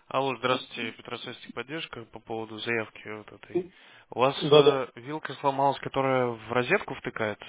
Алло, здравствуйте, Петросовский поддержка по поводу заявки вот этой. У вас Да-да. вилка сломалась, которая в розетку втыкается?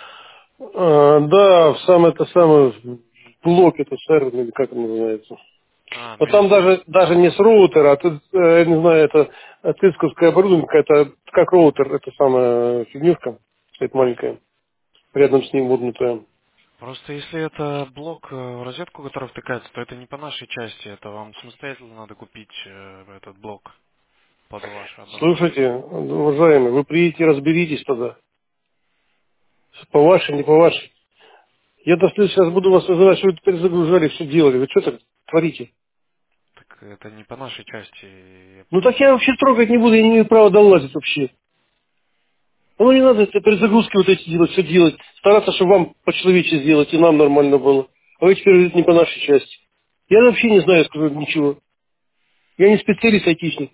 Да, в сам это самый блок, это сервер, или как он называется. А, Но ну там если... даже не с роутера, а тут, я не знаю, это тысковское оборудование, это как роутер, это самая фигнюшка, стоит маленькая, рядом с ним вогнутая. Просто если это блок в розетку, который втыкается, то это не по нашей части, это вам самостоятельно надо купить этот блок под ваше оборудование. Слушайте, уважаемый, вы приедете, разберитесь тогда. По вашей, не по вашей. Я до следующего сейчас буду вас вызывать, что вы теперь загружали, все делали. Вы что так творите? Так это не по нашей части. Ну так я вообще трогать не буду, я не имею права долазить вообще. Ну, не надо это перезагрузки вот эти делать, все делать. Стараться, чтобы вам по-человечески сделать, и нам нормально было. А вы теперь говорите не по нашей части. Я вообще не знаю, сказать ничего. Я не специалист айтишник.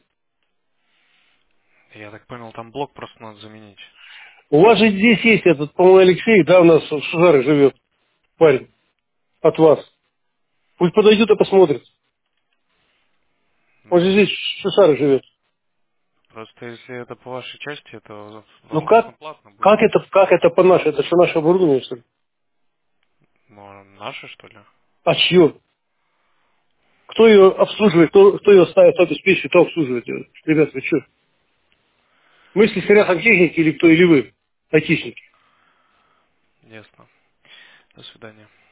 Я так понял, там блок просто надо заменить. У вас же здесь есть этот, по-моему, Алексей, да, у нас в Шузаре живет, парень, от вас. Пусть подойдет и посмотрит. Он же Ну, здесь в Шузаре живет. просто если это по вашей части, это, Ну возможно, как? платно будет. Как это по нашей? Это что, наше оборудование, что ли? Ну, наше, что ли? А чье? Кто ее обслуживает, кто ее ставит, кто обеспечивает, кто обслуживает ее? Ребята, вы что? Мы слесаря сантехники или кто, или вы? Айтишники. Ясно. До свидания.